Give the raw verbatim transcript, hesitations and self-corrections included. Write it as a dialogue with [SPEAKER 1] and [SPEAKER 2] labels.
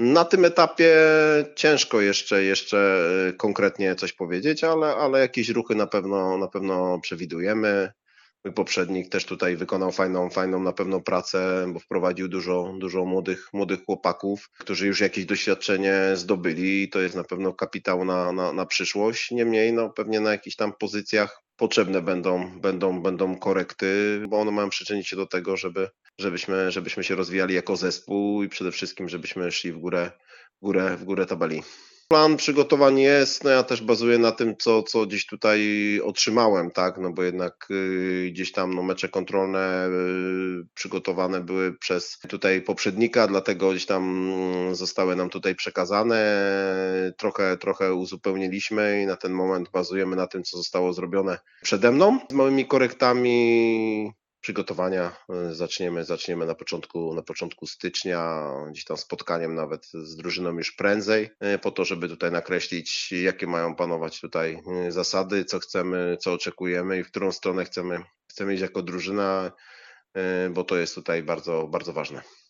[SPEAKER 1] Na tym etapie ciężko jeszcze jeszcze y, konkretnie coś powiedzieć, ale ale jakieś ruchy na pewno na pewno przewidujemy. Mój poprzednik też tutaj wykonał fajną fajną na pewno pracę, bo wprowadził dużo dużo młodych młodych chłopaków, którzy już jakieś doświadczenie zdobyli i to jest na pewno kapitał na na na przyszłość. Niemniej, no, pewnie na jakichś tam pozycjach potrzebne będą będą będą korekty, bo one mają przyczynić się do tego, żeby żebyśmy żebyśmy się rozwijali jako zespół i przede wszystkim żebyśmy szli w górę w górę w górę tabeli. Plan przygotowań jest, no ja też bazuję na tym, co co gdzieś tutaj otrzymałem, tak, no bo jednak, y, gdzieś tam, no, mecze kontrolne, y, przygotowane były przez tutaj poprzednika, dlatego gdzieś tam mm, zostały nam tutaj przekazane. Trochę trochę uzupełniliśmy i na ten moment bazujemy na tym, co zostało zrobione przede mną. Z małymi korektami przygotowania y, zaczniemy zaczniemy na początku na początku stycznia, gdzieś tam spotkaniem nawet z drużyną już prędzej, y, po to, żeby tutaj nakreślić, jakie mają panować tutaj y, zasady, co chcemy, co oczekujemy i w którą stronę chcemy chcemy iść jako drużyna, y, bo to jest tutaj bardzo bardzo ważne.